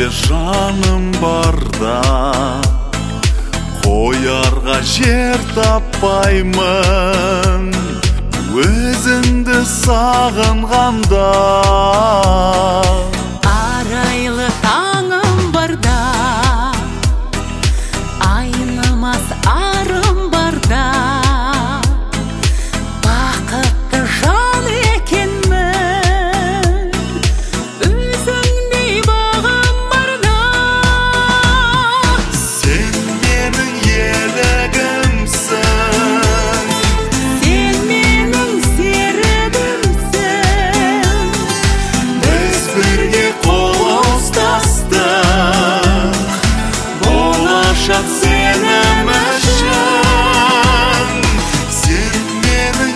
жаным барда қоярға жер таппаймын өзіңді сағынғанда. Арайлы таңым барда айнымас арым барда бақытты жан екенмін өзіңдей бағым барда. Сен менің елігімсің, Сен менің серігімсің, біз бірге қол ұстастық болашақ сенім үшін. Сен менің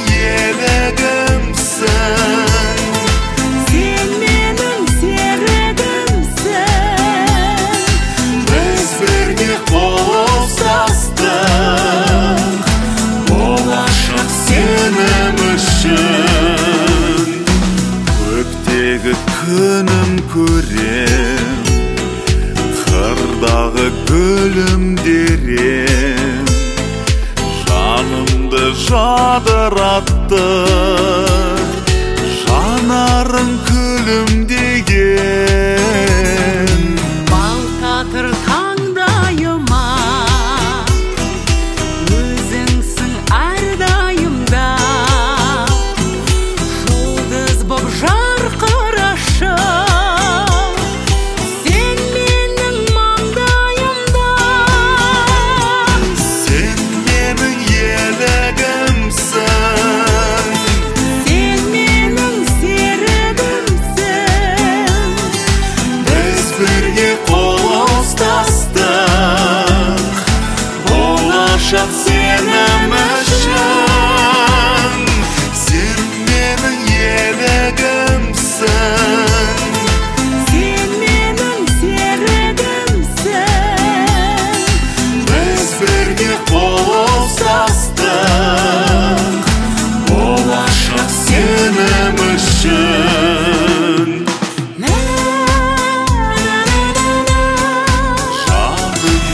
елігімсің, Сен менің серігімсің, біз бірге қол ұстастық болашақ сенім үшін. Көктегі күнім көрем, қырдағы гүлім дерем, жанымды жадыратты жанарың күлімдеген. бал татыр таңдайыма өзіңсің әрдайымда жұлдыз боп жарқырашы сен менің маңдайымда. Сен менің елігімсің, Сен менің серігімсің, біз бірге қол ұстастық болашақ сенім үшін. Сен менің елігімсің, Сен менің серігімсің, біз бірге қол ұстастық болашақ сенім үшін. Жаным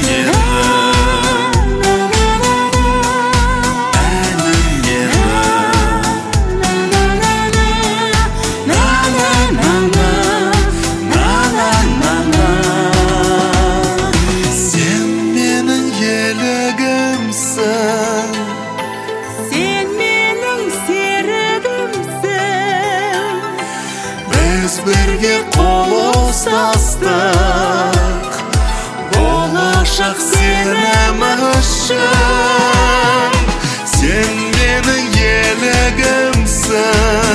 Сен менің серігімсің, біз бірге қол ұстастық болашақ сенім үшін. Сен менің елігімсің,